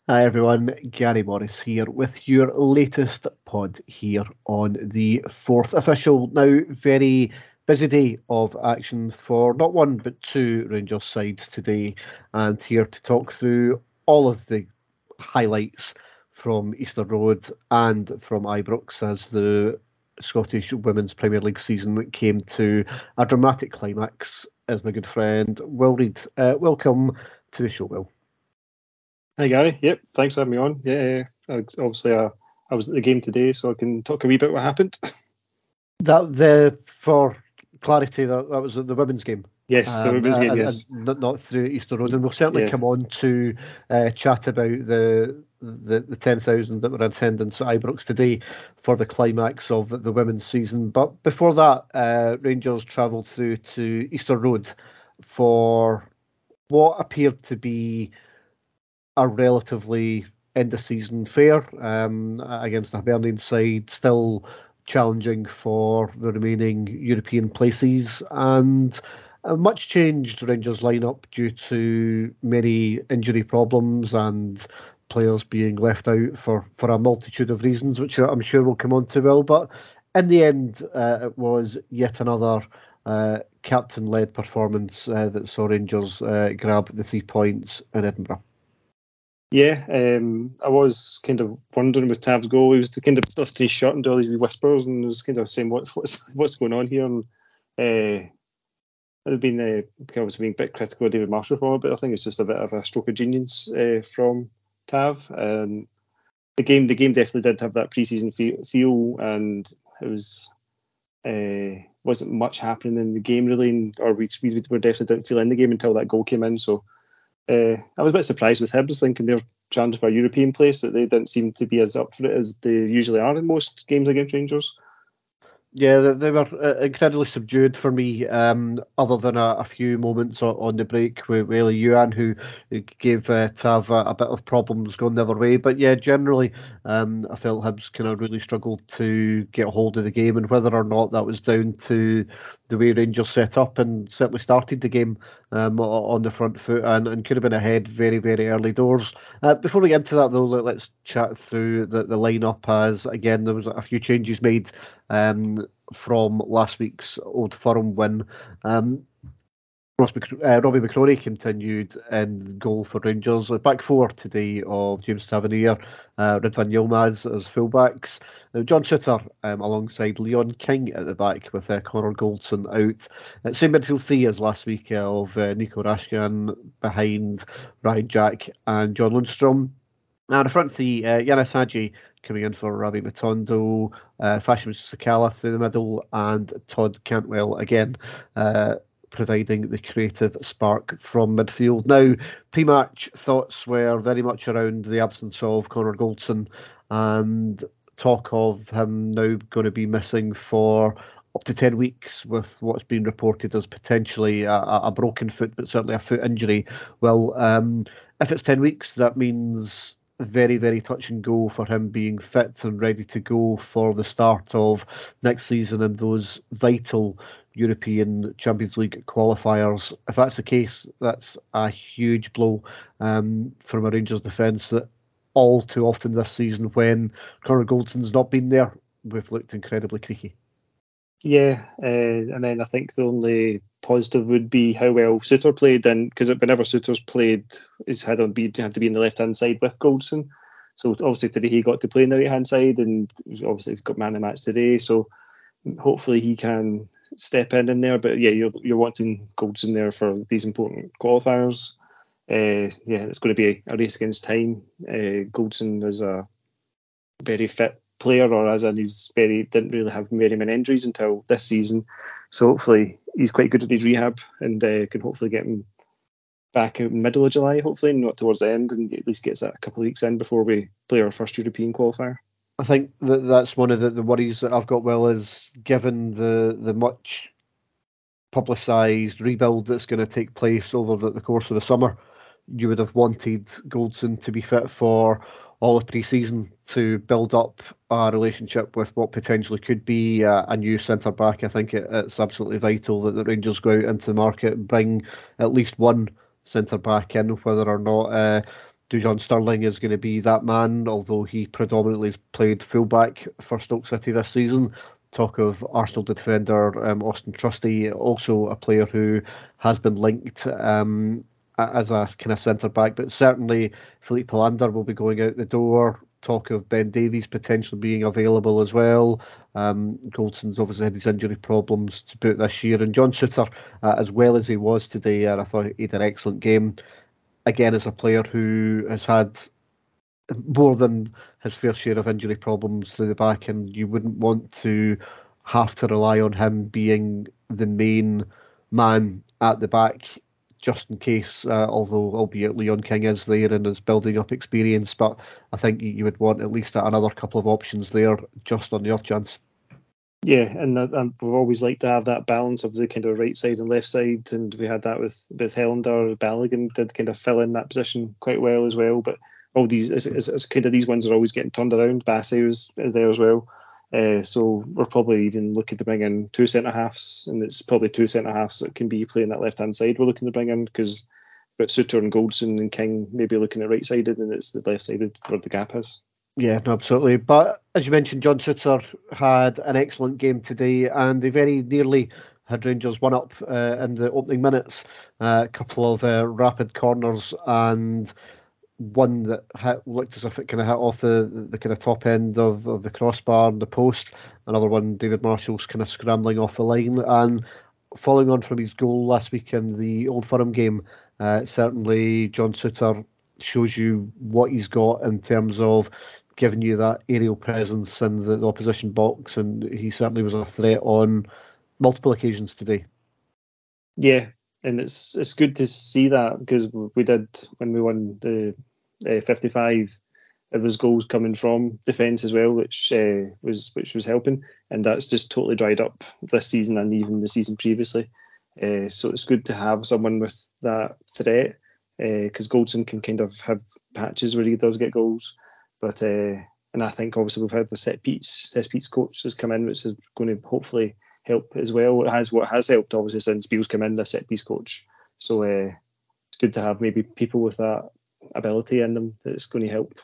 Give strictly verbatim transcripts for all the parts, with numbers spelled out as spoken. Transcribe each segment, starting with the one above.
Hi everyone, Gary Morris here with your latest pod here on the fourth official. Now, very busy day of action for not one but two Rangers sides today, and here to talk through all of the highlights from Easter Road and from Ibrox as the Scottish Women's Premier League season came to a dramatic climax is my good friend Will Reid. Uh, welcome to the show, Will. Hi Gary, yep, thanks for having me on. Yeah, uh, obviously uh, I was at the game today, so I can talk a wee bit what happened. That the for clarity, that, that was the women's game. Yes, the Um, women's game, and, and yes. not, not through Easter Road, and we'll certainly Yeah, come on to uh, chat about the the, the ten thousand that were in attendance at Ibrox today for the climax of the women's season. But before that, uh, Rangers travelled through to Easter Road for what appeared to be a relatively end of season fair um, against the Hibernian side, still challenging for the remaining European places, and a much changed Rangers lineup due to many injury problems and players being left out for, for a multitude of reasons, which I'm sure we'll come on to, Will. But in the end, uh, it was yet another uh, captain-led performance uh, that saw Rangers uh, grab the three points in Edinburgh. yeah. Um, I was kind of wondering with Tav's goal, he was kind of lifting his shirt and do all these wee whispers and was kind of saying what, what's what's going on here. And uh, I've been uh, obviously being a bit critical of David Marshall for it, but I think it's just a bit of a stroke of genius uh, from Tav. Um, the game, the game definitely did have that pre-season feel, and it was. Uh, wasn't much happening in the game really, and, or we, we were definitely didn't feel in the game until that goal came in. So uh, I was a bit surprised with Hibs thinking they're trying for a European place that they didn't seem to be as up for it as they usually are in most games against Rangers. Yeah, they, they were uh, incredibly subdued for me, um, other than a, a few moments on, on the break with Elie Yuan, who, who gave uh, Tav a, a bit of problems going the other way. But yeah, generally, um, I felt Hibs kind of really struggled to get a hold of the game, and whether or not that was down to the way Rangers set up and certainly started the game um, on the front foot and, and could have been ahead very, very early doors. Uh, before we get into that, though, let, us chat through the, the lineup as, again, there was a few changes made um, from last week's Old Firm win. Um, Ross Mc, uh, Robbie McCrory continued in goal for Rangers. Back four today of James Tavernier, uh, Ridvan Yilmaz as fullbacks. Now, John Souttar um, alongside Leon King at the back with uh, Connor Goldson out. Uh, same midfield three as last week uh, of uh, Nico Rashkian behind Ryan Jack and John Lundstrom. Now, the front three, uh, Yanis Hadji coming in for Ravi Matondo, uh, Fashim Sakala through the middle, and Todd Cantwell again. Uh, providing the creative spark from midfield. Now, pre-match thoughts were very much around the absence of Connor Goldson and talk of him now going to be missing for up to ten weeks with what's been reported as potentially a, a broken foot, but certainly a foot injury. Well, um, if it's ten weeks, that means very, very touch and go for him being fit and ready to go for the start of next season and those vital European Champions League qualifiers. If that's the case, that's a huge blow um, from a Rangers defence that all too often this season, when Connor Goldson's not been there, we've looked incredibly creaky. Yeah, uh, and then I think the only positive would be how well Souttar played, and because whenever Souttar's played, he's had to be had to be on the left hand side with Goldson. So obviously today he got to play on the right hand side, and obviously he's got man of the match today. So hopefully he can step in in there. But yeah, you're you're wanting Goldson there for these important qualifiers. Uh, yeah, it's going to be a, a race against time. Uh, Goldson is a very fit player, or as in he's very didn't really have very many injuries until this season. So hopefully he's quite good at his rehab and uh, can hopefully get him back in middle of July, hopefully, not towards the end, and at least gets that a couple of weeks in before we play our first European qualifier. I think that that's one of the, the worries that I've got, Will, is given the the much publicised rebuild that's going to take place over the, the course of the summer, you would have wanted Goldson to be fit for all of pre-season to build up a relationship with what potentially could be a, a new centre-back. I think it, it's absolutely vital that the Rangers go out into the market and bring at least one centre-back in, whether or not uh, Dujon Sterling is going to be that man, although he predominantly has played fullback for Stoke City this season. Talk of Arsenal defender um, Austin Trusty, also a player who has been linked um, as a kind of centre back, but certainly Philippe Palander will be going out the door. Talk of Ben Davies potentially being available as well. Um, Goldson's obviously had his injury problems to boot this year, and John Souttar, uh, as well as he was today, and I thought he did an excellent game. Again, as a player who has had more than his fair share of injury problems through the back, and you wouldn't want to have to rely on him being the main man at the back just in case, uh, although albeit Leon King is there and is building up experience, but I think you, you would want at least another couple of options there just on the off chance. Yeah, and, and we've always liked to have that balance of the kind of right side and left side, and we had that with, with Helander. Balogun did kind of fill in that position quite well as well, but all these, it's, it's, it's kind of these ones are always getting turned around. Bassey was there as well. Uh, so we're probably even looking to bring in two centre halves, and it's probably two centre halves that can be playing that left hand side. We're looking to bring in because but Souttar and Goldson and King maybe looking at right sided, and it's the left sided where the gap is. Yeah, no, absolutely. But as you mentioned, John Souttar had an excellent game today, and they very nearly had Rangers one up uh, in the opening minutes. Uh, a couple of uh, rapid corners and one that hit, looked as if it kind of hit off the, the, the kind of top end of, of the crossbar and the post. Another one, David Marshall's kind of scrambling off the line. And following on from his goal last week in the Old Firm game, uh, certainly John Souttar shows you what he's got in terms of giving you that aerial presence in the, the opposition box, and he certainly was a threat on multiple occasions today. Yeah, and it's it's good to see that, because we did when we won the uh, fifty-five. It was goals coming from defence as well, which uh, was which was helping, and that's just totally dried up this season and even the season previously. Uh, so it's good to have someone with that threat, because uh, Goldson can kind of have patches where he does get goals. But uh, and I think obviously we've had the set piece set piece coach has come in, which is going to hopefully help as well. It has what has helped obviously since Beale's come in, the set piece coach. So uh, it's good to have maybe people with that ability in them that's going to help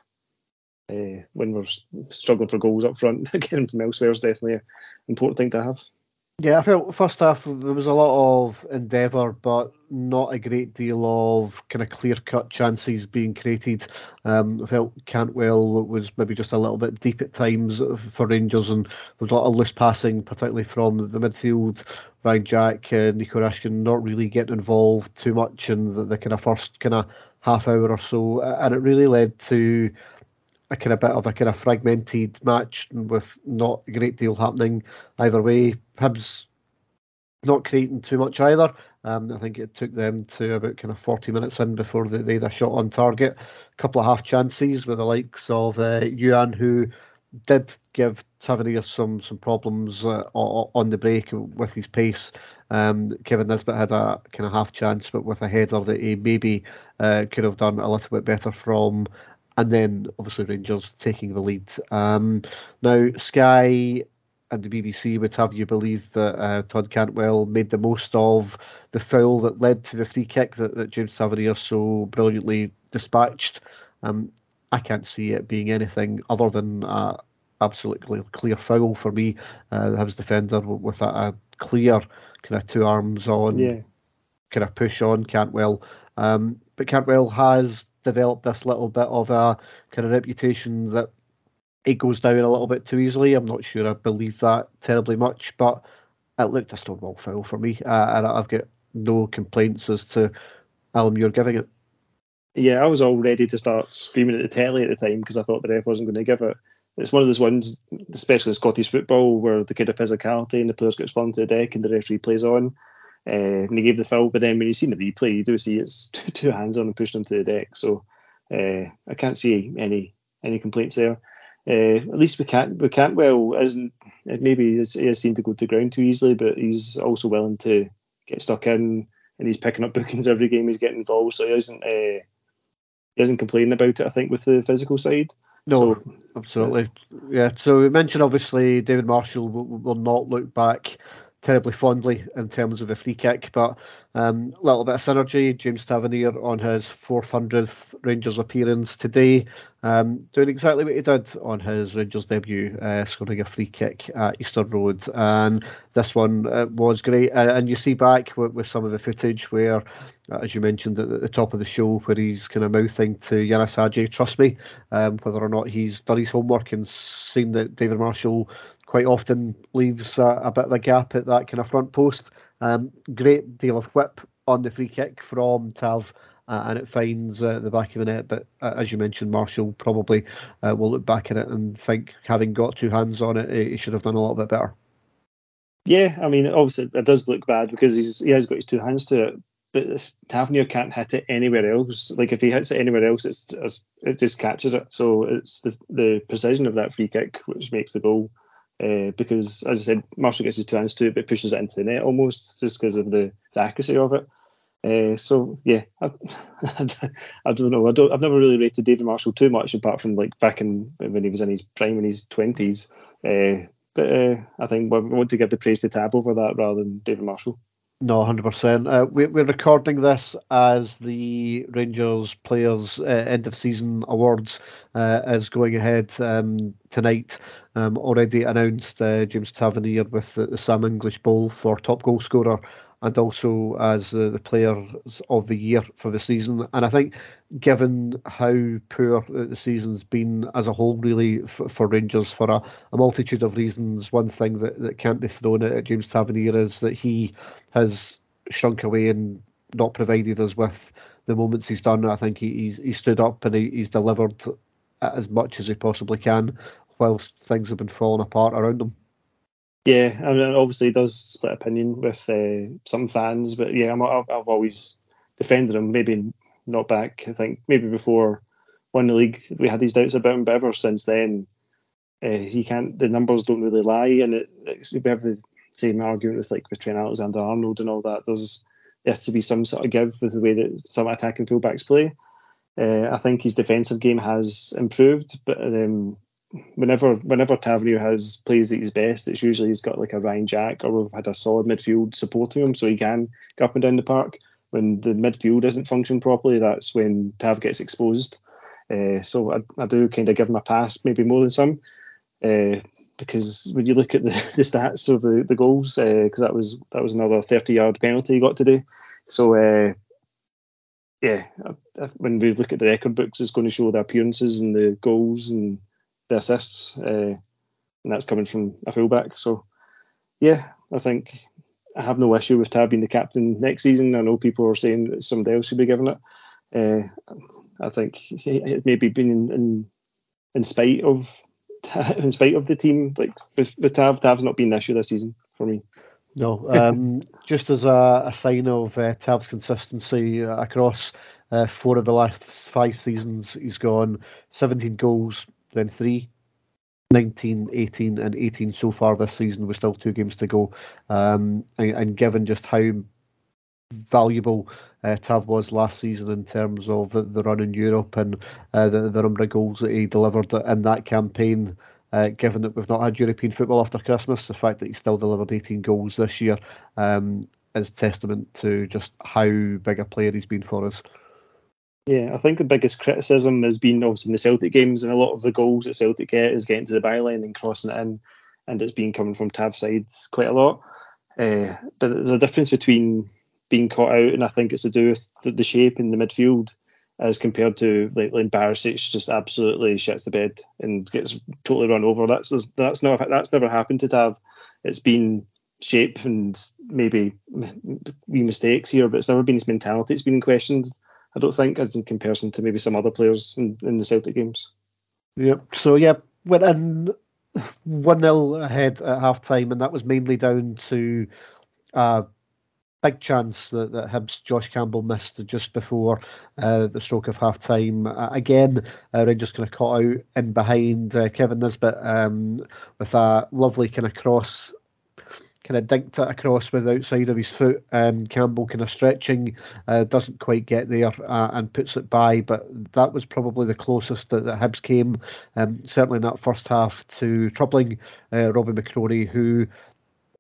uh, when we're struggling for goals up front. Getting from elsewhere is definitely an important thing to have. Yeah, I felt first half there was a lot of endeavour, but not a great deal of kind of clear-cut chances being created. Um, I felt Cantwell was maybe just a little bit deep at times for Rangers, and there was a lot of loose passing, particularly from the midfield. Ryan Jack, uh, Nico Rashkin not really getting involved too much in the, the kind of first kind of half hour or so, and it really led to a kind of bit of a kind of fragmented match with not a great deal happening either way. Hibs not creating too much either. Um, I think it took them to about kind of forty minutes in before they, they had a shot on target. A couple of half chances with the likes of uh, Yuan, who did give Tavernier some some problems uh, on the break with his pace. Um, Kevin Nisbet had a kind of half chance, but with a header that he maybe uh, could have done a little bit better from. And then obviously Rangers taking the lead. Um, now Sky and the B B C would have you believe that uh, Todd Cantwell made the most of the foul that led to the free kick that, that James Tavernier so brilliantly dispatched. Um, I can't see it being anything other than a absolutely clear foul for me. Uh, Hibs defender with a, a clear kind of two arms on, yeah. kind of push on Cantwell. Um, but Cantwell has developed this little bit of a kind of reputation that it goes down a little bit too easily. I'm not sure I believe that terribly much, but it looked a stonewall foul for me, uh, and I've got no complaints as to Alan Muir giving it. Yeah, I was all ready to start screaming at the telly at the time because I thought the ref wasn't going to give it. It's one of those ones, especially Scottish football, where the kind of physicality and the players get flung to the deck and the referee plays on. Uh, and he gave the foul, but then when you see the replay, you do see it's two, two hands on and pushed him to the deck. So uh, I can't see any any complaints there. Uh, at least we can't we can't well isn't maybe he has seemed to go to ground too easily, but he's also willing to get stuck in, and he's picking up bookings every game he's getting involved. So he isn't uh, he isn't complaining about it. I think with the physical side. No, so, absolutely. Yeah. So we mentioned obviously David Marshall will, will not look back terribly fondly in terms of a free kick, but a um, little bit of synergy. James Tavernier on his four hundredth Rangers appearance today, um, doing exactly what he did on his Rangers debut, uh, scoring a free kick at Easter Road. And this one uh, was great. And, and you see back with, with some of the footage where, uh, as you mentioned at the top of the show, where he's kind of mouthing to Yanis Hadji, trust me, um, whether or not he's done his homework and seen that David Marshall quite often leaves uh, a bit of a gap at that kind of front post. Um, great deal of whip on the free kick from Tav, uh, and it finds uh, the back of the net. But uh, as you mentioned, Marshall probably uh, will look back at it and think, having got two hands on it, he should have done a little bit better. Yeah, I mean, obviously it does look bad because he's, he has got his two hands to it. But if Tavernier can't hit it anywhere else, like if he hits it anywhere else, it's, it's it just catches it. So it's the the precision of that free kick which makes the goal. Uh, because, as I said, Marshall gets his two hands to it, but pushes it into the net almost just because of the, the accuracy of it. Uh, so yeah, I, I don't know. I don't. I've never really rated David Marshall too much, apart from like back in when he was in his prime in his twenties. Uh, but uh, I think we want to give the praise to Tab over that rather than David Marshall. No, one hundred percent. Uh, we, we're recording this as the Rangers Players uh, End of Season Awards uh, is going ahead um, tonight. Um, already announced uh, James Tavernier with the, the Sam English Bowl for top goal scorer, and also as uh, the Players of the Year for the season. And I think, given how poor the season's been as a whole, really, for, for Rangers, for a, a multitude of reasons, one thing that, that can't be thrown at James Tavernier is that he has shrunk away and not provided us with the moments he's done. I think he, he's, he stood up and he, he's delivered as much as he possibly can, whilst things have been falling apart around him. Yeah, I mean, obviously he does split opinion with uh, some fans, but yeah, I'm, I've, I've always defended him. Maybe not back, I think maybe before won the league we had these doubts about him, but ever since then uh, he can't. The numbers don't really lie, and it, it's, we have the same argument with like with Trent Alexander-Arnold and all that. There's there has to be some sort of give with the way that some attacking fullbacks play. Uh, I think his defensive game has improved, but um, whenever whenever Tavernier has plays at his best, it's usually he's got like a Ryan Jack, or we've had a solid midfield supporting him so he can go up and down the park. When the midfield isn't functioning properly, that's when Tav gets exposed. Uh, so I, I do kind of give him a pass, maybe more than some, uh, because when you look at the, the stats of the, the goals, because uh, that was that was another thirty-yard penalty he got today. So uh, yeah, when we look at the record books, it's going to show the appearances and the goals and the assists, uh, and that's coming from a fullback. So yeah, I think I have no issue with Tab being the captain next season. I know people are saying that somebody else should be given it. Uh, I think it maybe been in, in in spite of in spite of the team. Like with, with Tab, Tab's not been an issue this season for me. No, um, just as a, a sign of uh, Tab's consistency uh, across uh, four of the last five seasons, he's gone seventeen goals, then three, nineteen, eighteen, and eighteen so far this season, with still two games to go. Um, and, and given just how valuable uh, Tav was last season in terms of the, the run in Europe and uh, the, the number of goals that he delivered in that campaign, uh, given that we've not had European football after Christmas, the fact that he still delivered eighteen goals this year um, is testament to just how big a player he's been for us. Yeah, I think the biggest criticism has been obviously in the Celtic games, and a lot of the goals that Celtic get is getting to the byline and crossing it in, and it's been coming from Tav sides quite a lot. Uh, but there's a difference between being caught out, and I think it's to do with the, the shape in the midfield as compared to like, like Barisic just absolutely shits the bed and gets totally run over. That's that's not that's never happened to Tav. It's been shape and maybe wee mistakes here, but it's never been his mentality. It's been questioned, I don't think, as in comparison to maybe some other players in, in the Celtic games. Yep. So yeah, went in one nil ahead at half time, and that was mainly down to uh big chance that, that Hibs' Josh Campbell missed just before uh, the stroke of half time. Uh, again, uh, Rangers kind of caught out in behind uh, Kevin Nisbet um, with a lovely kind of cross, kind of dinked it across with the outside of his foot. Um, Campbell kind of stretching, uh, doesn't quite get there uh, and puts it by, but that was probably the closest that, that Hibs came, um, certainly in that first half, to troubling uh, Robbie McCrorie, who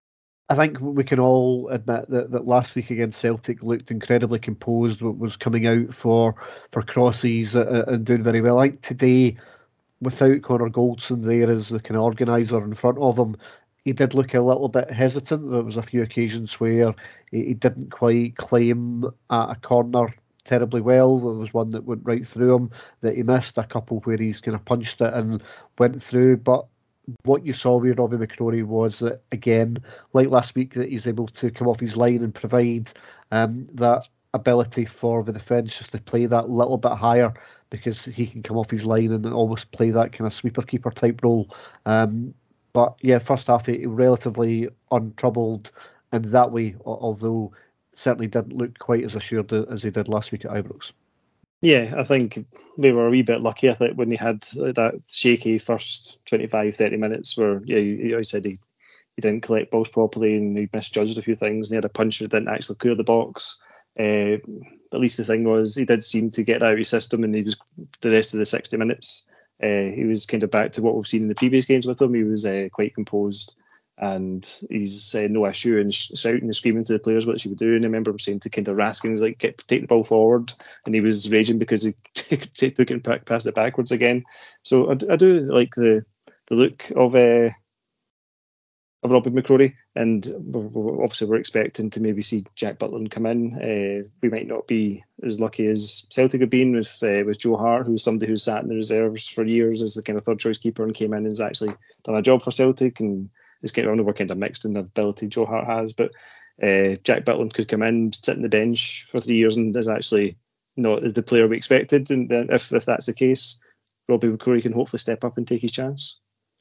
I think we can all admit that, that last week against Celtic looked incredibly composed, was coming out for for crosses uh, and doing very well. I think today, without Connor Goldson there as the kind of organiser in front of him, he did look a little bit hesitant. There was a few occasions where he, he didn't quite claim a, a corner terribly well. There was one that went right through him that he missed, a couple where he's kind of punched it and went through. But what you saw with Robbie McCrorie was that, again, like last week, that he's able to come off his line and provide um, that ability for the defence just to play that little bit higher, because he can come off his line and almost play that kind of sweeper keeper type role. Um, but yeah, first half he relatively untroubled in that way, although certainly didn't look quite as assured as he did last week at Ibrox. Yeah, I think we were a wee bit lucky. I think when he had that shaky first twenty-five, thirty minutes where, yeah, you, you said he, he didn't collect balls properly and he misjudged a few things, and he had a puncher that didn't actually clear the box. Uh, at least the thing was, he did seem to get out of his system, and he was the rest of the sixty minutes. Uh, he was kind of back to what we've seen in the previous games with him. He was uh, quite composed, and he's uh, no issue in sh- shouting and screaming to the players what she would do. And I remember him saying to kind of Raskin, he's like, Get, take the ball forward, and he was raging because he took it and passed it backwards again. So I, I do like the the look of uh, of Robbie McCrorie, and we're, we're, obviously we're expecting to maybe see Jack Butland come in. Uh, we might not be as lucky as Celtic have been with uh, with Joe Hart, who's somebody who's sat in the reserves for years as the kind of third choice keeper and came in and has actually done a job for Celtic, and is getting on. We're kind of mixed in the ability Joe Hart has, but uh, Jack Butland could come in, sit on the bench for three years, and is actually not as the player we expected. And then if if that's the case, Robbie McCrorie can hopefully step up and take his chance.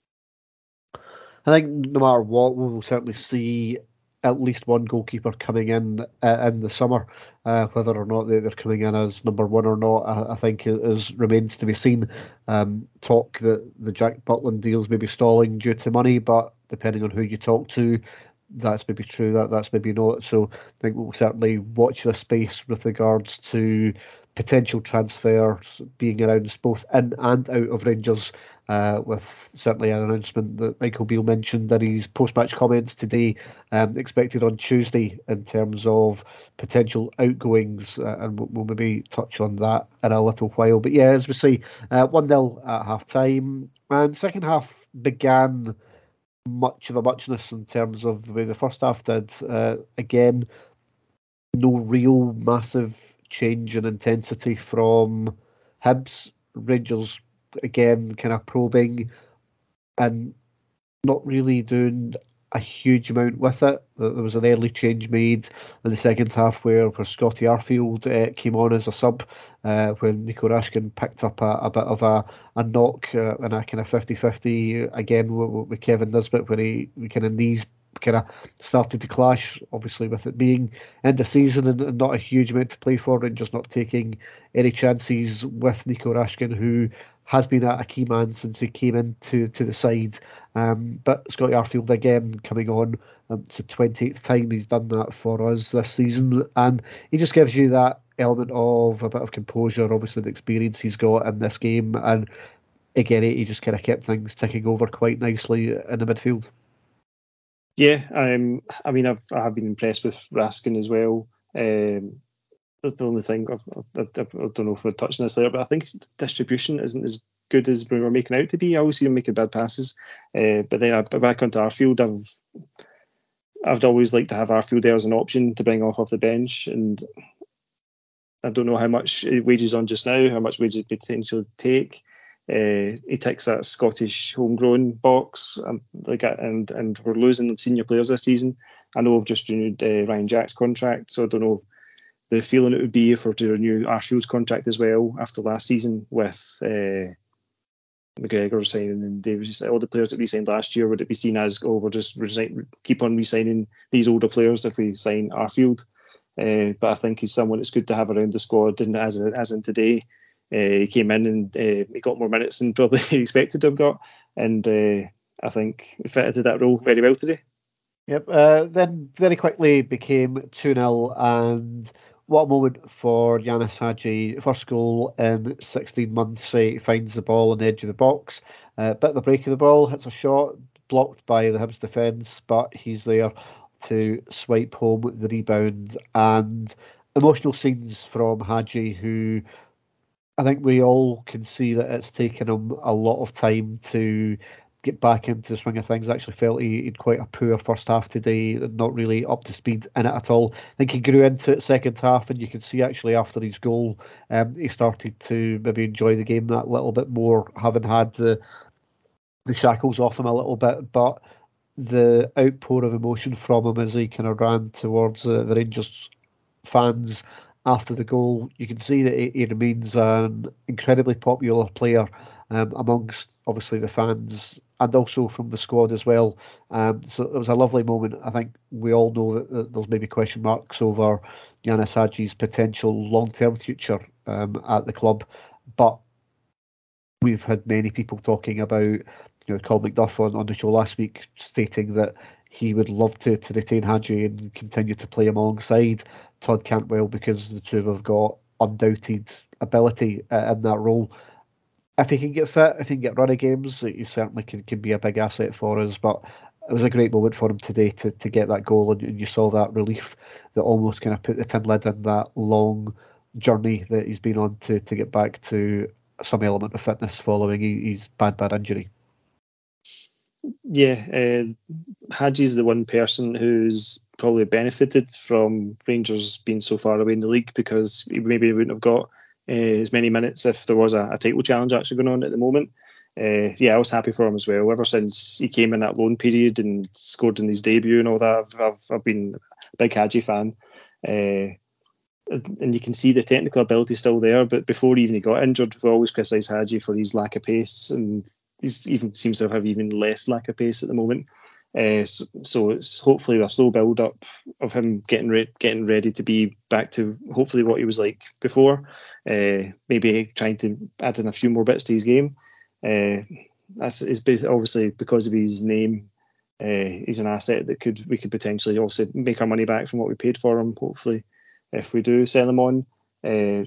I think no matter what, we will certainly see at least one goalkeeper coming in uh, in the summer. Uh, whether or not they, they're coming in as number one or not, I, I think is remains to be seen. Um, talk that the Jack Butland deals may be stalling due to money, but depending on who you talk to, that's maybe true, that that's maybe not. So I think we'll certainly watch this space with regards to potential transfers being announced both in and out of Rangers, uh, with certainly an announcement that Michael Beale mentioned in his post-match comments today, um, expected on Tuesday in terms of potential outgoings, uh, and we'll, we'll maybe touch on that in a little while. But yeah, as we say, uh, one nil at half-time, and second half began much of a muchness in terms of the way the first half did. Uh, again, no real massive change in intensity from Hibs. Rangers again kind of probing and not really doing a huge amount with it. There was an early change made in the second half where, where Scotty Arfield uh, came on as a sub uh, when Nico Rashkin picked up a, a bit of a, a knock uh, in a kind of fifty-fifty again with, with Kevin Nisbet, where he kind of knees kind of started to clash, obviously with it being end of season and, and not a huge amount to play for, and just not taking any chances with Nico Rashkin, who has been a, a key man since he came into to the side. Um, but Scotty Arfield again coming on. Um, it's the twenty-eighth time he's done that for us this season, and he just gives you that element of a bit of composure, obviously the experience he's got in this game, and again he just kind of kept things ticking over quite nicely in the midfield. Yeah, um, I mean, I've I have been impressed with Raskin as well. Um, that's the only thing, I, I, I don't know if we're touching this later, but I think his distribution isn't as good as we were making out to be. I always see him making bad passes. Uh, but then I, back onto Arfield, I've I've always liked to have Arfield there as an option to bring off off the bench, and I don't know how much wages on just now, how much wages potentially take. Uh, he ticks that Scottish homegrown box, um, like and and we're losing senior players this season. I know we've just renewed uh, Ryan Jack's contract, so I don't know the feeling it would be if we're to renew Arfield's contract as well after last season with uh, McGregor signing and Davis, all the players that we signed last year. Would it be seen as, oh, we're just resign- keep on re-signing these older players if we sign Arfield? Uh, but I think he's someone that's good to have around the squad, and as as in today. Uh, he came in and uh, he got more minutes than probably he expected to have got, and uh, I think he fitted to that role very well today. Yep. Uh, then very quickly became two nil, and what a moment for Yanis Hadji. First goal in sixteen months. Uh, he finds the ball on the edge of the box, uh, bit of the break of the ball, hits a shot, blocked by the Hibs defence, but he's there to swipe home the rebound, and emotional scenes from Hadji, who I think we all can see that it's taken him a lot of time to get back into the swing of things. I actually felt he had quite a poor first half today, not really up to speed in it at all. I think he grew into it second half, and you can see actually after his goal, um, he started to maybe enjoy the game that little bit more, having had the the shackles off him a little bit. But the outpour of emotion from him as he kind of ran towards uh, the Rangers fans after the goal, you can see that he, he remains an incredibly popular player um, amongst obviously the fans and also from the squad as well. Um, so it was a lovely moment. I think we all know that, that there's maybe question marks over Ianis Hadji's potential long-term future um, at the club, but we've had many people talking about, you know, Colin McDuff on, on the show last week stating that he would love to, to retain Hadji and continue to play him alongside Todd Cantwell because the two have got undoubted ability uh, in that role. If he can get fit, if he can get run of games, he certainly can, can be a big asset for us. But it was a great moment for him today to, to get that goal, and, and you saw that relief that almost kind of put the tin lid in that long journey that he's been on to, to get back to some element of fitness following his bad, bad injury. Yeah, uh, Hadji's the one person who's probably benefited from Rangers being so far away in the league, because he maybe wouldn't have got uh, as many minutes if there was a, a title challenge actually going on at the moment. Uh, yeah, I was happy for him as well. Ever since he came in that loan period and scored in his debut and all that, I've, I've, I've been a big Hadji fan. Uh, and you can see the technical ability still there, but before even he got injured, we always criticised Hadji for his lack of pace, and he even seems to have even less lack of pace at the moment. Uh, so, so it's hopefully a slow build up of him getting re- getting ready to be back to hopefully what he was like before. Uh, maybe trying to add in a few more bits to his game. Uh, that's is obviously because of his name. Uh, he's an asset that could we could potentially also make our money back from what we paid for him. Hopefully, if we do sell him on. Uh,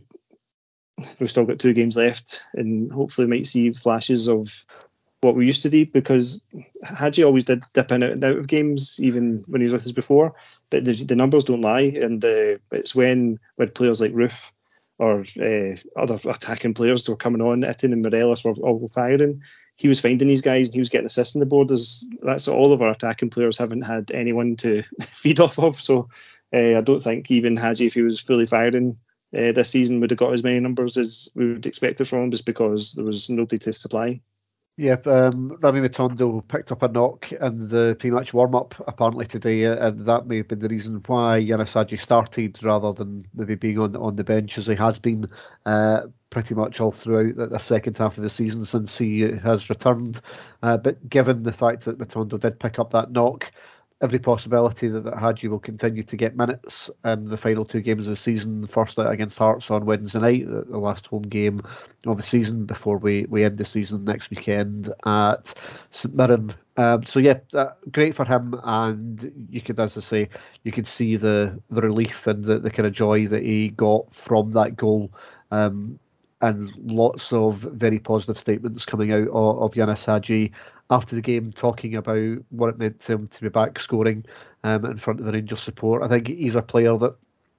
we've still got two games left, and hopefully might see flashes of what we used to do, because Hadji always did dip in and out of games even when he was with us before, but the, the numbers don't lie, and uh, it's when with players like Roof or uh, other attacking players were coming on, Itten and Morelos were all firing, he was finding these guys and he was getting assists on the board. As that's all of our attacking players haven't had anyone to feed off of, so uh, I don't think even Hadji, if he was fully firing Uh, this season, would have got as many numbers as we would expect it from him, just because there was nobody to supply. Yep, um, Rami Matondo picked up a knock in the pre-match warm-up apparently today, uh, and that may have been the reason why Ianis Hadji started rather than maybe being on on the bench, as he has been uh, pretty much all throughout the, the second half of the season since he has returned. Uh, but given the fact that Matondo did pick up that knock, every possibility that, that Hadji will continue to get minutes in the final two games of the season. First out against Hearts on Wednesday night, the, the last home game of the season before we, we end the season next weekend at St Mirren. Um, so yeah, uh, great for him, and you could, as I say, you could see the, the relief and the, the kind of joy that he got from that goal. Um, and lots of very positive statements coming out of, of Ianis Hadji after the game, talking about what it meant to him to be back scoring um, in front of the Rangers support. I think he's a player that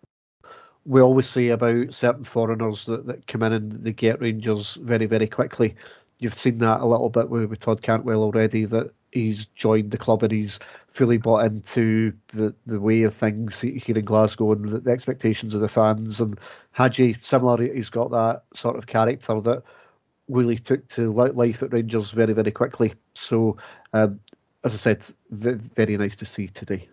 we always say about certain foreigners that, that come in and they get Rangers very, very quickly. You've seen that a little bit with, with Todd Cantwell already, that he's joined the club and he's fully bought into the, the way of things here in Glasgow and the, the expectations of the fans. And Hadji, similarly, he's got that sort of character that really took to life at Rangers very, very quickly. So, um, as I said, very nice to see today.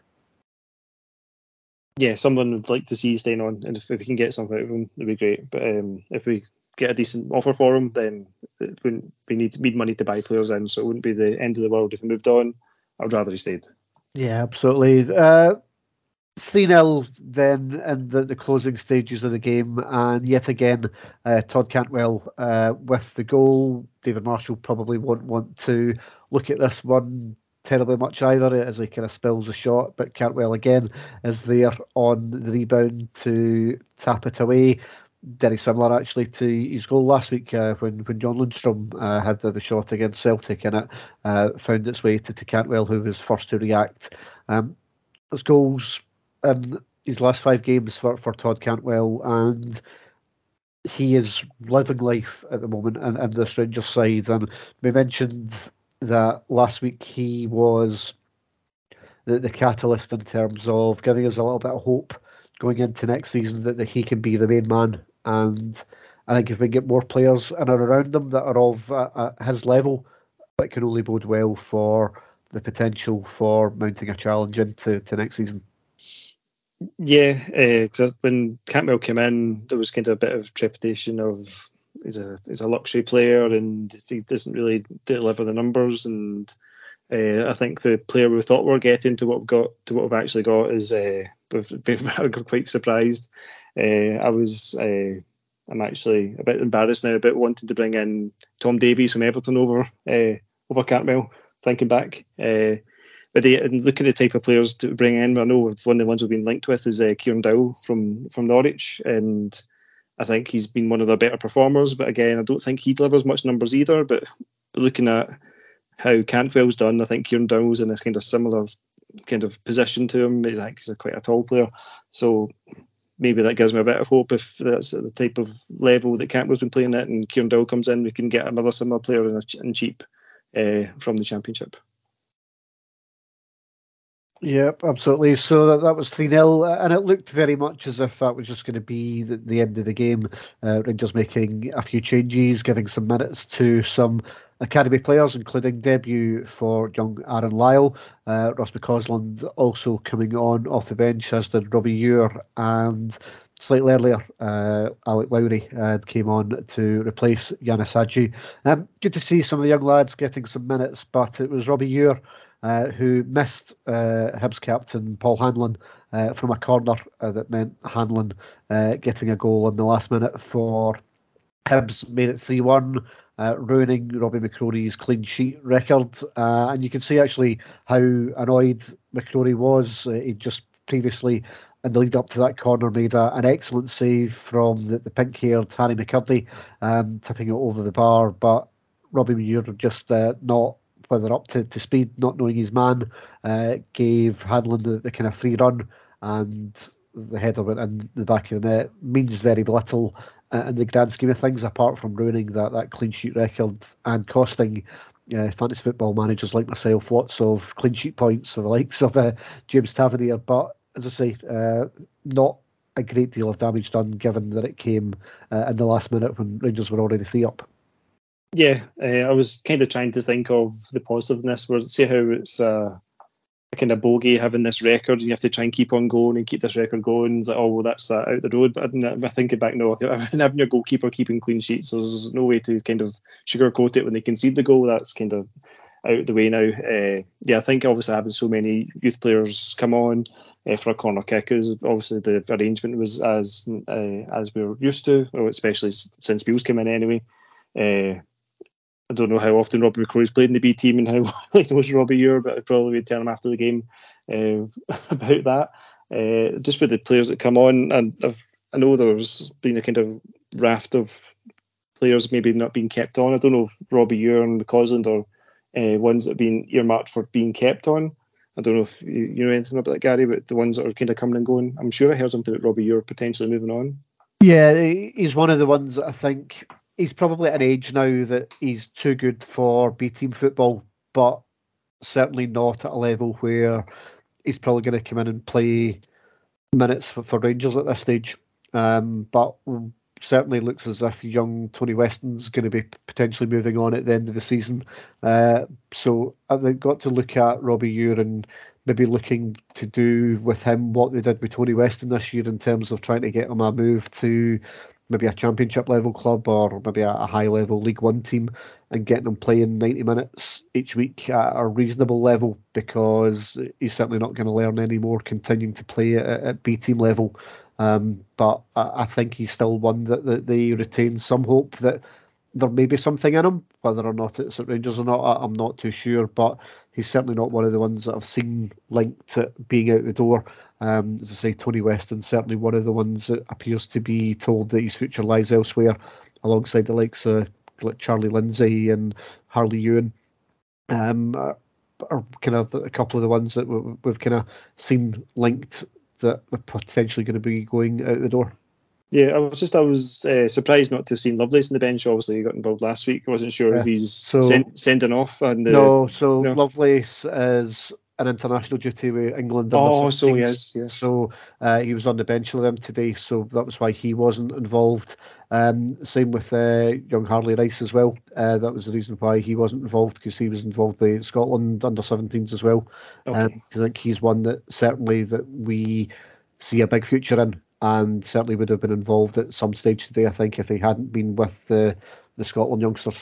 Yeah, someone would like to see staying on, and if, if we can get something out of him, it'd be great. But um, if we get a decent offer for him, then it wouldn't, we need need money to buy players in, so it wouldn't be the end of the world if he moved on. I'd rather he stayed. Yeah, absolutely. Uh, three nil then in the, the closing stages of the game, and yet again uh, Todd Cantwell uh, with the goal. David Marshall probably won't want to look at this one terribly much either, as he kind of spills a shot, but Cantwell again is there on the rebound to tap it away. Very similar actually to his goal last week uh, when, when John Lundstrom uh, had the, the shot against Celtic, and it uh, found its way to, to Cantwell, who was first to react. Um, There's goals in his last five games for, for Todd Cantwell, and he is living life at the moment in, in this Rangers side. And we mentioned that last week he was the, the catalyst in terms of giving us a little bit of hope going into next season that, that he can be the main man. And I think if we get more players in and around him that are of uh, uh, his level, it can only bode well for the potential for mounting a challenge into to next season. Yeah, because uh, when Cantwell came in, there was kind of a bit of trepidation of he's a he's a luxury player and he doesn't really deliver the numbers. And uh, I think the player we thought we were getting to what we've got to what we've actually got is uh, we've been quite surprised. Uh, I was uh, I'm actually a bit embarrassed now about wanting to bring in Tom Davies from Everton over uh, over Cantwell. Thinking back. Uh, But they, and look at the type of players to bring in. I know one of the ones we've been linked with is uh, Kieran Dowell from, from Norwich, and I think he's been one of the better performers. But again, I don't think he delivers much numbers either. But, but looking at how Cantwell's done, I think Kieran Dowell's in this kind of similar kind of position to him. I think he's a, quite a tall player, so maybe that gives me a bit of hope if that's the type of level that Cantwell's been playing at, and Kieran Dowell comes in, we can get another similar player in, a, in cheap uh, from the Championship. Yep, absolutely. So that, that was three nil, and it looked very much as if that was just going to be the, the end of the game. Uh, Rangers making a few changes, giving some minutes to some academy players, including debut for young Aaron Lyle. Uh, Ross McCausland also coming on off the bench, as did Robbie Ewer, and slightly earlier, uh, Alec Lowry uh, came on to replace Yanis Hadji. Um, good to see some of the young lads getting some minutes, but it was Robbie Ewer Uh, who missed uh, Hibs captain Paul Hanlon uh, from a corner uh, that meant Hanlon uh, getting a goal in the last minute for Hibs, made it three one, uh, ruining Robbie McCrory's clean sheet record. Uh, and you can see actually how annoyed McCrory was. Uh, he just previously, in the lead up to that corner, made a, an excellent save from the, the pink-haired Harry McCurdy, um, tipping it over the bar. But Robbie Muir just uh, not whether up to, to speed, not knowing his man, uh, gave Hanlon the, the kind of free run, and the header went in the back of the net. Means very little uh, in the grand scheme of things, apart from ruining that, that clean sheet record and costing uh, fantasy football managers like myself lots of clean sheet points for the likes of uh, James Tavernier. But as I say, uh, not a great deal of damage done, given that it came uh, in the last minute when Rangers were already three up. Yeah, uh, I was kind of trying to think of the positiveness. Where see how it's uh, a kind of bogey having this record, and you have to try and keep on going and keep this record going. It's like, oh well, that's that out the road. But I, I think back, no, having your goalkeeper keeping clean sheets, there's no way to kind of sugarcoat it when they concede the goal. That's kind of out the way now. Uh, yeah, I think obviously having so many youth players come on uh, for a corner kick is obviously the arrangement was as uh, as we were used to, or especially since Beals came in anyway. Uh, I don't know how often Robbie McCrory's played in the B team and how he knows Robbie Ewer, but I'd probably tell him after the game uh, about that. Uh, just with the players that come on, and I've, I know there's been a kind of raft of players maybe not being kept on. I don't know if Robbie Ewer and McCausland are uh, ones that have been earmarked for being kept on. I don't know if you, you know anything about that, Gary, but the ones that are kind of coming and going. I'm sure I heard something about Robbie Ewer potentially moving on. Yeah, he's one of the ones that I think he's probably at an age now that he's too good for B team football, but certainly not at a level where he's probably going to come in and play minutes for, for Rangers at this stage. Um, but certainly looks as if young Tony Weston's going to be potentially moving on at the end of the season. Uh, so they've got to look at Robbie Ewer and maybe looking to do with him what they did with Tony Weston this year in terms of trying to get him a move to maybe a championship level club or maybe a, a high level League One team and getting him playing ninety minutes each week at a reasonable level, because he's certainly not going to learn any more continuing to play at, at B team level. Um, but I, I think he's still one that, that they retain some hope that there may be something in him. Whether or not it's at Rangers or not, I, I'm not too sure, but he's certainly not one of the ones that I've seen linked to being out the door. Um, as I say, Tony Weston certainly one of the ones that appears to be told that his future lies elsewhere, alongside the likes of like Charlie Lindsay and Harley Ewan. Um, are kind of a couple of the ones that we- we've kind of seen linked that are potentially going to be going out the door. Yeah, I was just I was uh, surprised not to have seen Lovelace in the bench. Obviously, he got involved last week. I wasn't sure Yeah. if he's So- send, sending off. And the, No, so no. Lovelace is an international duty with England. Oh, under so he sixteens. is, yes. So uh, he was on the bench with them today, so that was why he wasn't involved. Um, same with uh, young Harley Rice as well. Uh, that was the reason why he wasn't involved, because he was involved with Scotland under seventeens as well. Okay. Um, I think he's one that certainly that we see a big future in, and certainly would have been involved at some stage today, I think, if he hadn't been with the the Scotland youngsters.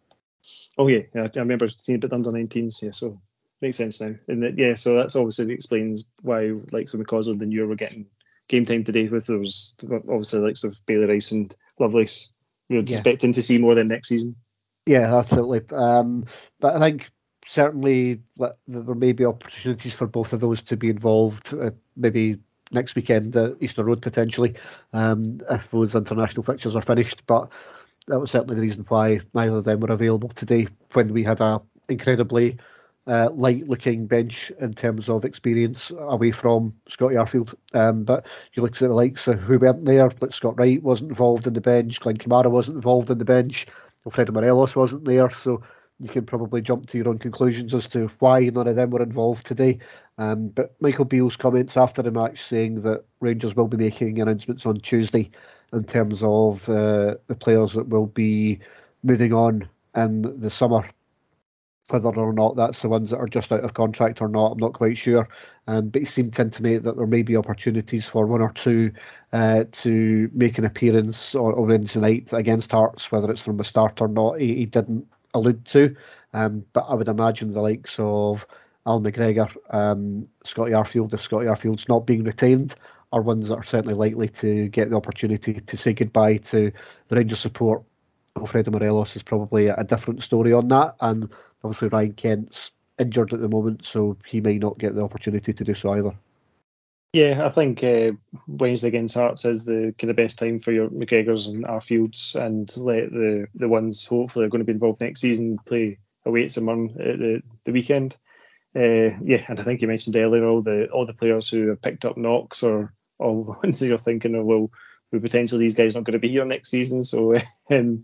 Oh yeah, yeah, I remember seeing it under nineteens. Yeah, so makes sense now. And that, yeah, so that's obviously explains why like some McCausland and Muir were getting game time today with those obviously likes of Bailey Rice and Lovelace. We're Yeah. expecting to see more of them next season. Yeah, absolutely. Um, but I think certainly that that there may be opportunities for both of those to be involved, uh, maybe next weekend at Easter Road potentially, um, if those international fixtures are finished. But that was certainly the reason why neither of them were available today, when we had a incredibly uh, light-looking bench in terms of experience away from Scotty Arfield. Um, but you look at the likes of who weren't there. Like Scott Wright wasn't involved in the bench. Glenn Kamara wasn't involved in the bench. Alfredo Morelos wasn't there. So you can probably jump to your own conclusions as to why none of them were involved today. Um, but Michael Beale's comments after the match saying that Rangers will be making announcements on Tuesday in terms of uh, the players that will be moving on in the summer. Whether or not that's the ones that are just out of contract or not, I'm not quite sure. Um, but he seemed to intimate that there may be opportunities for one or two uh, to make an appearance on, on Wednesday night against Hearts, whether it's from the start or not. He, he didn't allude to. Um, but I would imagine the likes of Al McGregor, um, Scotty Arfield, if Scotty Arfield's not being retained, are ones that are certainly likely to get the opportunity to say goodbye to the Rangers support. Alfredo Morelos is probably a different story on that, and obviously Ryan Kent's injured at the moment, so he may not get the opportunity to do so either. Yeah, I think uh, Wednesday against Hearts is the kind of best time for your McGregors and Arfields, and let the the ones hopefully are going to be involved next season play away at St Mirren at the, the weekend. Uh, yeah, and I think you mentioned earlier all the all the players who have picked up knocks, or all the ones that you're thinking, of, well, well, potentially these guys not going to be here next season. So um,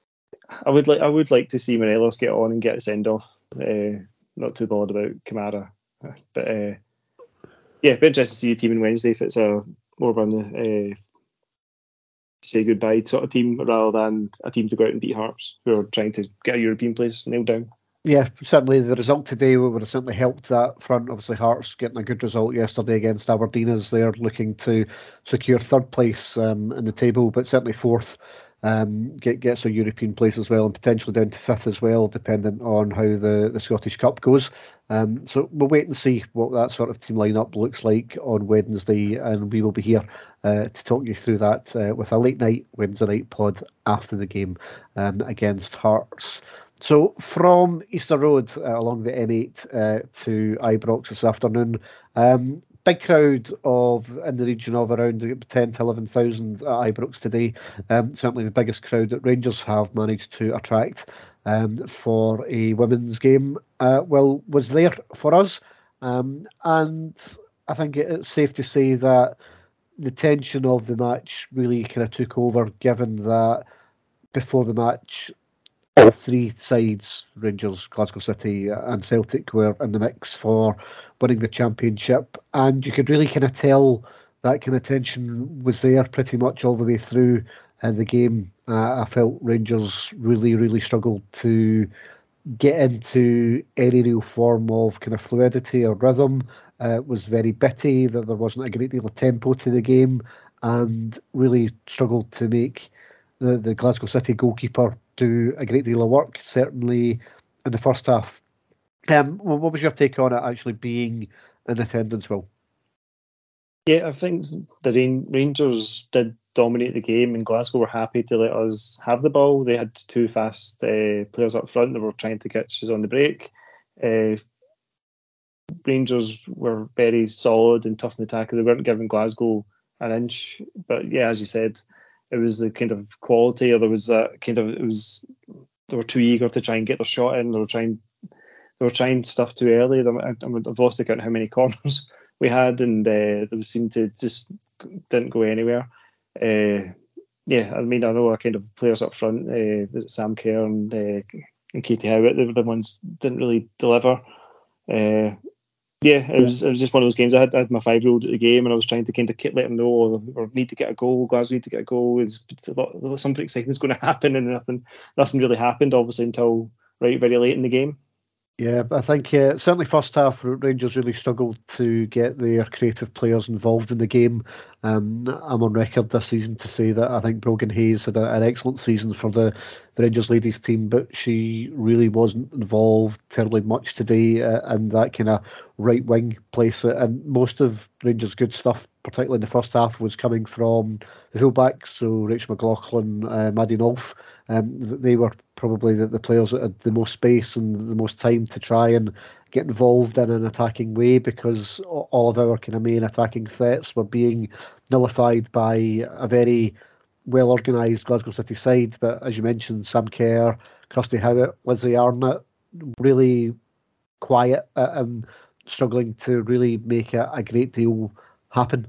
I would like I would like to see Morelos get on and get a send off. Uh, not too bothered about Kamara, but uh, yeah, it'd be interesting to see the team on Wednesday if it's a more of a uh, say goodbye sort of team rather than a team to go out and beat Hearts, who are trying to get a European place nailed down. Yeah, certainly the result today would have certainly helped that front. Obviously, Hearts getting a good result yesterday against Aberdeen as they're looking to secure third place um, in the table, but certainly fourth um, get, gets a European place as well, and potentially down to fifth as well, depending on how the, the Scottish Cup goes. Um, so we'll wait and see what that sort of team lineup looks like on Wednesday, and we will be here uh, to talk you through that uh, with a late night Wednesday night pod after the game um, against Hearts. So from Easter Road uh, along the M eight uh, to Ibrox this afternoon, um, big crowd of in the region of around ten to eleven thousand at Ibrox today. Um, certainly the biggest crowd that Rangers have managed to attract um, for a women's game. Uh, well, was there for us, um, and I think it's safe to say that the tension of the match really kind of took over, given that before the match, all three sides, Rangers, Glasgow City and Celtic, were in the mix for winning the championship, and you could really kind of tell that kind of tension was there pretty much all the way through uh, the game. Uh, I felt Rangers really, really struggled to get into any real form of kind of fluidity or rhythm. Uh, it was very bitty, that there wasn't a great deal of tempo to the game, and really struggled to make the, the Glasgow City goalkeeper do a great deal of work, certainly in the first half. Um, what was your take on it actually being in attendance, Will? Yeah, I think the Rangers did dominate the game, and Glasgow were happy to let us have the ball. They had two fast uh, players up front that were trying to catch us on the break. Uh, Rangers were very solid and tough in the tackle. They weren't giving Glasgow an inch. But yeah, as you said, it was the kind of quality, or there was that kind of, it was, they were too eager to try and get their shot in. They were trying, they were trying stuff too early. I've lost count of how many corners we had, and uh, they seemed to just didn't go anywhere. Uh, yeah, I mean, I know our kind of players up front, uh, was it Sam Kerr and, uh, and Katie Howitt, the, the ones didn't really deliver. Uh, yeah, it was it was just one of those games. I had, I had my five year old at the game, and I was trying to kind of let him know, or, or need to get a goal. Glasgow need to get a goal. It's a lot, something exciting is going to happen, and nothing nothing really happened, obviously, until right very late in the game. Yeah, I think uh, certainly first half Rangers really struggled to get their creative players involved in the game. Um, I'm on record this season to say that I think Brogan Hayes had a, an excellent season for the, the Rangers ladies team, but she really wasn't involved terribly much today uh, in that kind of right wing place. And most of Rangers' good stuff, particularly in the first half, was coming from the fullbacks, so Rachel McLaughlin, uh, Maddie Nolf. Um, they were probably the, the players that had the most space and the most time to try and get involved in an attacking way, because all of our kind of main attacking threats were being nullified by a very well organised Glasgow City side. But as you mentioned, Sam Kerr, Kirsty Howitt, Lizzie Arnott, really quiet and struggling to really make a, a great deal happen.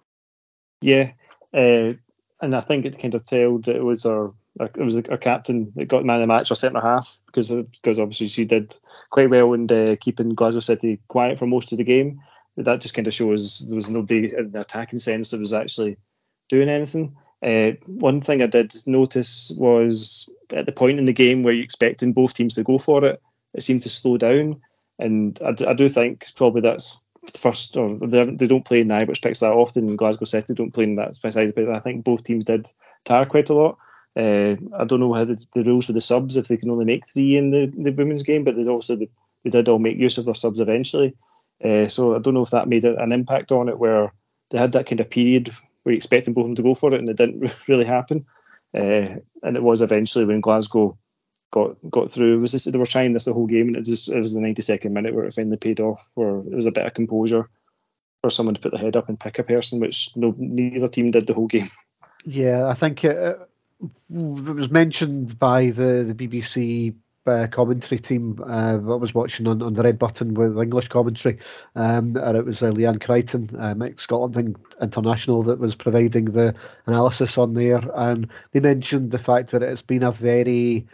Yeah, uh, and I think it kind of told that it was our it was our captain that got man of the match or centre half, because because obviously she did quite well in uh, keeping Glasgow City quiet for most of the game. That just kind of shows there was nobody in the attacking sense that was actually doing anything. Uh, one thing I did notice was at the point in the game where you're expecting both teams to go for it, it seemed to slow down, and I, I do think probably that's first, or they, they don't play in the Ibrox pitch that often, and Glasgow City don't play in that side, but I think both teams did tire quite a lot. Uh, I don't know how the, the rules with the subs, if they can only make three in the, the women's game, but they also they, they did all make use of their subs eventually. Uh, so I don't know if that made an impact on it, where they had that kind of period where you expected both of them to go for it, and it didn't really happen. Uh, and it was eventually when Glasgow got got through. It was just, they were trying this the whole game, and it just it was the ninety-second minute where it finally paid off, where it was a bit of composure for someone to put their head up and pick a person, which no neither team did the whole game. Yeah, I think it, it was mentioned by the, the B B C uh, commentary team uh, that I was watching on, on the red button with English commentary, um, and it was uh, Leanne Crichton, um, ex-Scotland International, that was providing the analysis on there, and they mentioned the fact that it's been a very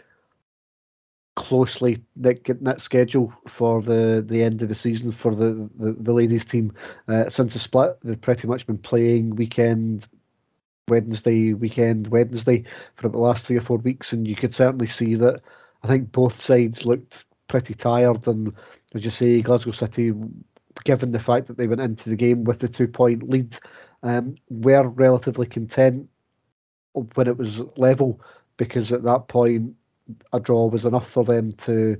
closely knit, knit schedule for the, the end of the season for the, the, the ladies team. Uh, since the split, they've pretty much been playing weekend Wednesday, weekend, Wednesday for the last three or four weeks, and you could certainly see that I think both sides looked pretty tired, and as you say, Glasgow City, given the fact that they went into the game with the two-point lead, um, were relatively content when it was level, because at that point a draw was enough for them to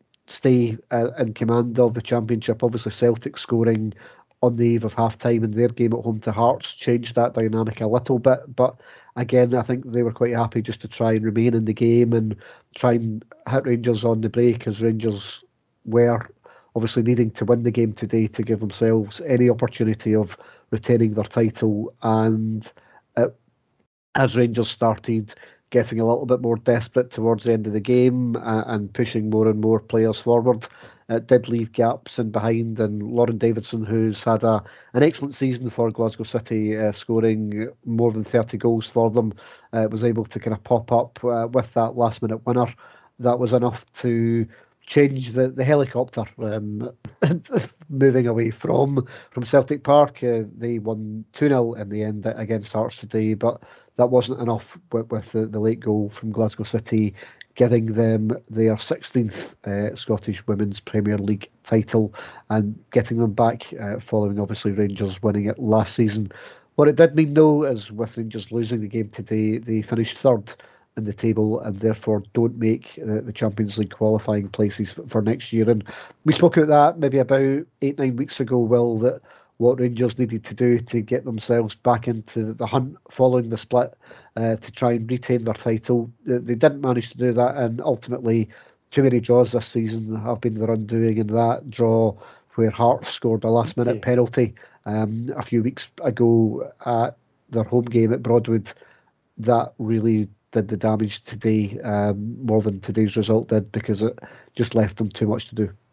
stay uh, in command of the championship. Obviously Celtic scoring on the eve of half time in their game at home to Hearts changed that dynamic a little bit, but again I think they were quite happy just to try and remain in the game and try and hit Rangers on the break, as Rangers were obviously needing to win the game today to give themselves any opportunity of retaining their title. And it, as Rangers started getting a little bit more desperate towards the end of the game uh, and pushing more and more players forward, it did leave gaps in behind, and Lauren Davidson, who's had a an excellent season for Glasgow City, uh, scoring more than thirty goals for them, uh, was able to kind of pop up uh, with that last minute winner. That was enough to change the, the helicopter, um, moving away from from Celtic Park. Uh, they won two nil in the end against Hearts today, but that wasn't enough with, with the, the late goal from Glasgow City, giving them their sixteenth uh, Scottish Women's Premier League title and getting them back uh, following obviously Rangers winning it last season. What it did mean though is with Rangers losing the game today, they finished third in the table and therefore don't make the, the Champions League qualifying places for, for next year. And we spoke about that maybe about eight, nine weeks ago, Will, that what Rangers needed to do to get themselves back into the hunt following the split uh, to try and retain their title. They, they didn't manage to do that, and ultimately too many draws this season have been their undoing, and that draw where Hearts scored a last minute yeah. penalty um, a few weeks ago at their home game at Broadwood, that really did the damage today, um, more than today's result did, because it just left them too much to do.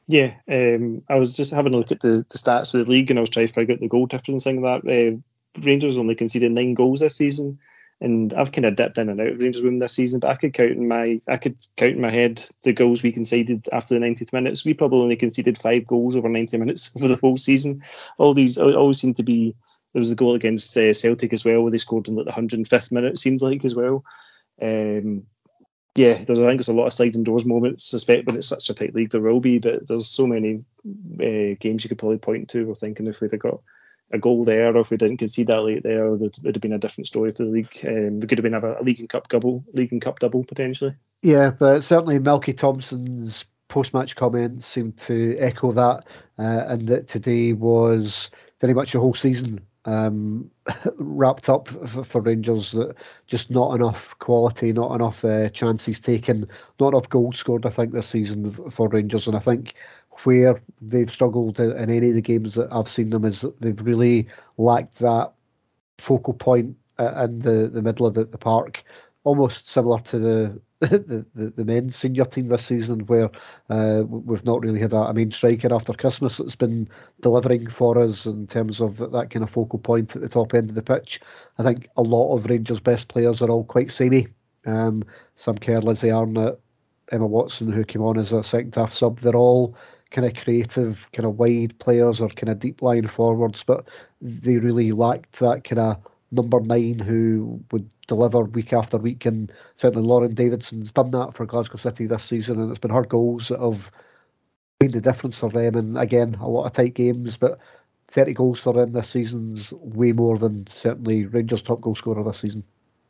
Yeah, um, I was just having a look at the, the stats for the league, and I was trying to figure out the goal difference thing. That uh, Rangers only conceded nine goals this season, and I've kind of dipped in and out of Rangers room this season. But I could count in my I could count in my head the goals we conceded after the ninetieth minutes. We probably only conceded five goals over ninety minutes over the whole season. All these always seem to be. There was a goal against uh, Celtic as well, where they scored in like the one hundred fifth minute. It seems like as well. Um, yeah, there's I think there's a lot of sliding doors moments. I suspect when it's such a tight league there will be, but there's so many uh, games you could probably point to. We're thinking if we'd have got a goal there, or if we didn't concede that late there, it would have been a different story for the league. Um, we could have been a, a league and cup double, league and cup double potentially. Yeah, but certainly Milky Thompson's post-match comments seem to echo that, uh, and that today was very much a whole season um, wrapped up for, for Rangers. That just not enough quality, not enough uh, chances taken, not enough goals scored. I think this season for Rangers, and I think where they've struggled in, in any of the games that I've seen them is they've really lacked that focal point uh, in the, the middle of the, the park, almost similar to the the, the, the men's senior team this season, where uh, we've not really had a, a main striker after Christmas that's been delivering for us in terms of that kind of focal point at the top end of the pitch. I think a lot of Rangers' best players are all quite samey. Um, Sam Kerr, Lizzie Arnott, Emma Watson, who came on as a second half sub, they're all kind of creative, kind of wide players or kind of deep line forwards, but they really lacked that kind of number nine who would deliver week after week, and certainly Lauren Davidson's done that for Glasgow City this season, and it's been her goals that have made the difference for them. And again, a lot of tight games, but thirty goals for them this season's way more than certainly Rangers' top goal scorer this season.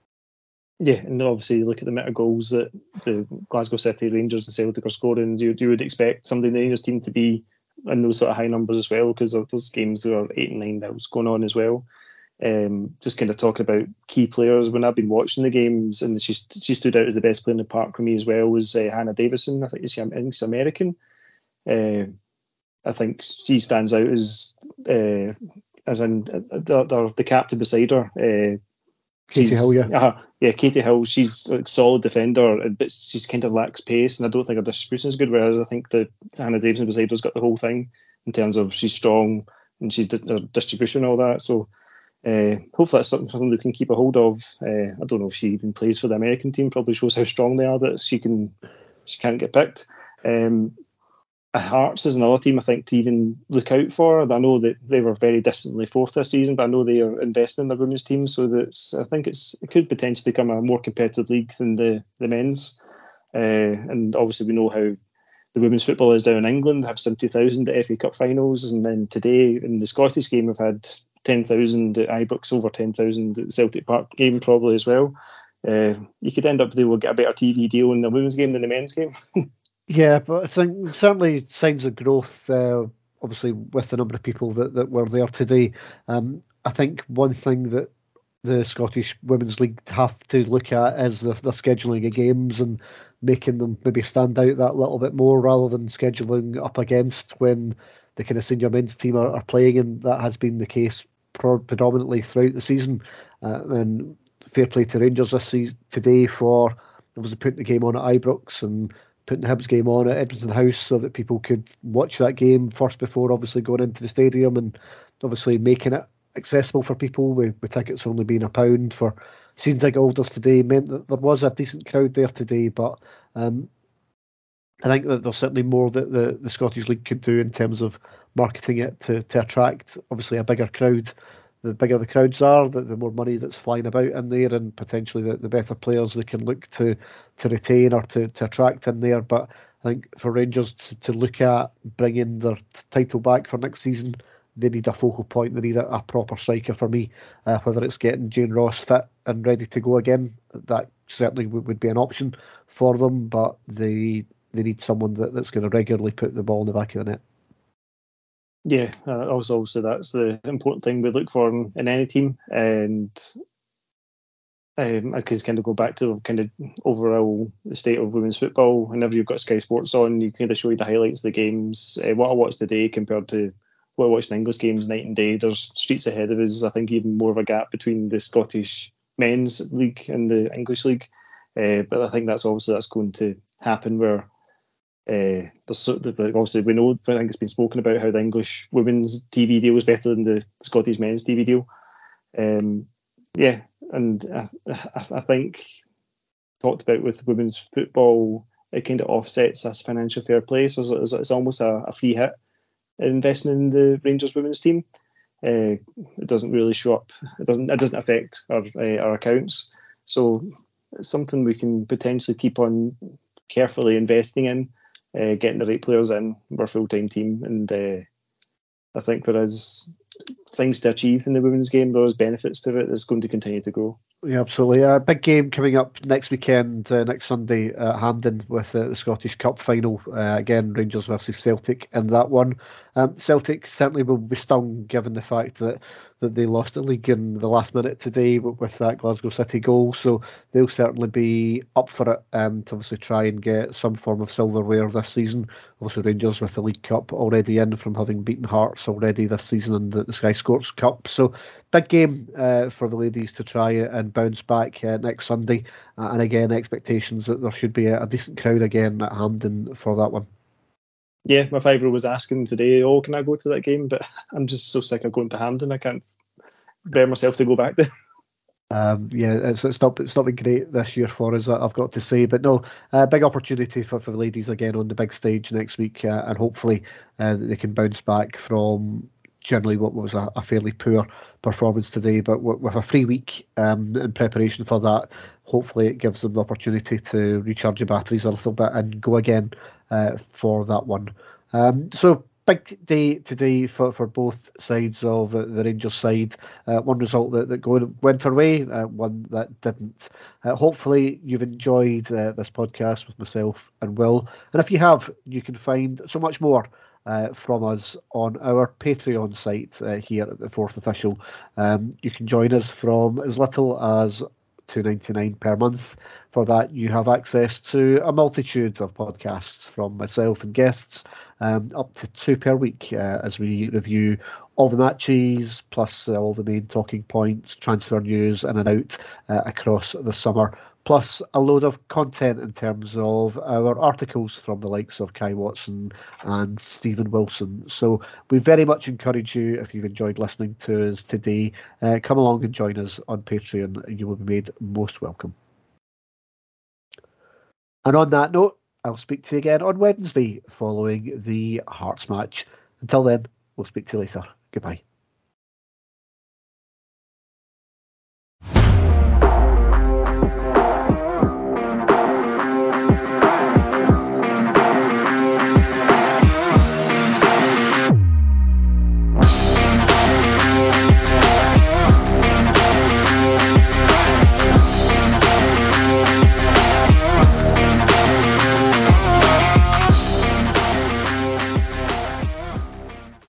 Yeah, and obviously look at the amount of goals that the Glasgow City, Rangers and Celtic are scoring. You, you would expect somebody in the Rangers team to be in those sort of high numbers as well, because those games are eight and nine that was going on as well. Um, just kind of talking about key players, when I've been watching the games, and she she stood out as the best player in the park for me as well, was uh, Hannah Davison. I think she's, I think she's American. Uh, I think she stands out as uh, as in uh, the, the captain beside her. Uh, Katie Hill, yeah. Uh, yeah, Katie Hill, she's like solid defender, but she's kind of lacks pace, and I don't think her distribution is good, whereas I think that Hannah Davison beside her's got the whole thing in terms of she's strong and she's di- distribution and all that. So Uh, hopefully that's something, something we can keep a hold of. Uh, I don't know if she even plays for the American team. Probably shows how strong they are that she can she can't get picked. Um, Hearts is another team I think to even look out for. I know that they were very distantly fourth this season, but I know they are investing in their women's team, so that I think it's it could potentially become a more competitive league than the the men's. Uh, and obviously we know how the women's football is down in England. They have seventy thousand at F A Cup finals, and then today in the Scottish game we've had ten thousand at Ibrox, over ten thousand at the Celtic Park game probably as well. Uh, you could end up they will get a better T V deal in the women's game than the men's game. Yeah, but I think certainly signs of growth, uh, obviously with the number of people that, that were there today. Um, I think one thing that the Scottish Women's League have to look at is the, the scheduling of games and making them maybe stand out that little bit more, rather than scheduling up against when the kind of senior men's team are, are playing, and that has been the case pro- predominantly throughout the season. Uh, and fair play to Rangers this season today for obviously putting the game on at Ibrox and putting the Hibs game on at Edmonton House so that people could watch that game first before obviously going into the stadium, and obviously making it accessible for people with, with tickets only being a pound for season ticket holders today meant that there was a decent crowd there today. But um, I think that there's certainly more that the, the Scottish League could do in terms of marketing it to, to attract obviously a bigger crowd. The bigger the crowds are, the, the more money that's flying about in there, and potentially the, the better players they can look to to retain or to, to attract in there. But I think for Rangers to, to look at bringing their title back for next season, they need a focal point. They need a, a proper striker for me. Uh, whether it's getting Jane Ross fit and ready to go again, that certainly w- would be an option for them. But they they need someone that, that's going to regularly put the ball in the back of the net. Yeah, uh, also, also that's the important thing we look for in, in any team, and um, I can kind of go back to kind of overall the state of women's football. Whenever you've got Sky Sports on, you kind of show you the highlights of the games. Uh, what I watched today compared to what I watched in English games night and day. There's streets ahead of us. I think even more of a gap between the Scottish men's league and the English league. Uh, but I think that's obviously that's going to happen where Uh, there's so, like, obviously we know, I think it's been spoken about how the English women's T V deal is better than the Scottish men's T V deal. Um, yeah, and I, I, I think talked about with women's football, it kind of offsets this financial fair play, so it's, it's almost a, a free hit investing in the Rangers women's team. Uh, it doesn't really show up. It doesn't. It doesn't affect our uh, our accounts. So it's something we can potentially keep on carefully investing in, uh, getting the right players in. We're a full time team, and uh, I think there is things to achieve in the women's game. There is benefits to it. It's going to continue to grow. Yeah, absolutely. A big game coming up next weekend, uh, next Sunday at Hampden with uh, the Scottish Cup final. Uh, again, Rangers versus Celtic in that one. Um, Celtic certainly will be stung given the fact that, that they lost the league in the last minute today with, with that Glasgow City goal. So they'll certainly be up for it um, to obviously try and get some form of silverware this season. Also, Rangers with the League Cup already in from having beaten Hearts already this season in the, the Sky Sports Cup. So big game uh, for the ladies to try and bounce back uh, next Sunday. Uh, and again, expectations that there should be a, a decent crowd again at Hampden for that one. Yeah, my five-year-old was asking today, oh, can I go to that game? But I'm just so sick of going to Hampden, I can't bear myself to go back there. Um, yeah, it's, it's not it's not been great this year for us, I've got to say, but no, uh, big opportunity for, for the ladies again on the big stage next week, uh, and hopefully uh, they can bounce back from generally what was a, a fairly poor performance today, but w- with a free week um, in preparation for that, hopefully it gives them the opportunity to recharge the batteries a little bit and go again uh, for that one. Um, so big day today for, for both sides of uh, the Rangers side. Uh, one result that, that go, went our way, uh, one that didn't. Uh, hopefully you've enjoyed uh, this podcast with myself and Will. And if you have, you can find so much more uh, from us on our Patreon site uh, here at the Fourth Official. Um, you can join us from as little as two pounds ninety-nine per month. For that, you have access to a multitude of podcasts from myself and guests, um, up to two per week, uh, as we review all the matches, plus uh, all the main talking points, transfer news in and out uh, across the summer, plus a load of content in terms of our articles from the likes of Kai Watson and Stephen Wilson. So we very much encourage you, if you've enjoyed listening to us today, uh, come along and join us on Patreon. You will be made most welcome. And on that note, I'll speak to you again on Wednesday following the Hearts match. Until then, we'll speak to you later. Goodbye.